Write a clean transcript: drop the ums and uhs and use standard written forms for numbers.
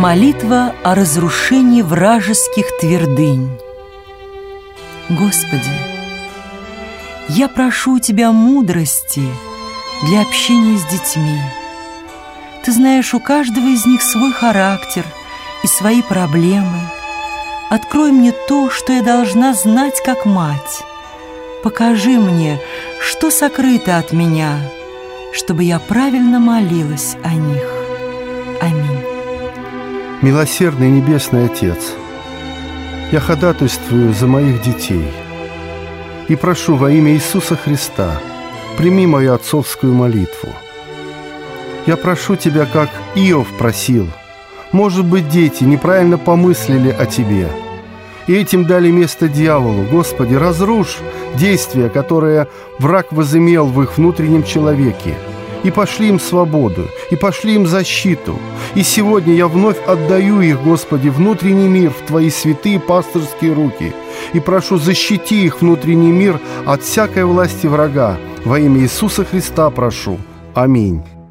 Молитва о разрушении вражеских твердынь. Господи, я прошу у Тебя мудрости для общения с детьми. Ты знаешь у каждого из них свой характер и свои проблемы. Открой мне то, что я должна знать как мать. Покажи мне, что сокрыто от меня, чтобы я правильно молилась о них. Аминь. Милосердный Небесный Отец, я ходатайствую за моих детей и прошу во имя Иисуса Христа, прими мою отцовскую молитву. Я прошу Тебя, как Иов просил. Может быть, дети неправильно помыслили о Тебе и этим дали место дьяволу. Господи, разрушь действия, которые враг возымел в их внутреннем человеке, и пошли им свободу, и пошли им защиту. И сегодня я вновь отдаю их, Господи, внутренний мир в Твои святые пастырские руки и прошу, защити их внутренний мир от всякой власти врага. Во имя Иисуса Христа прошу. Аминь.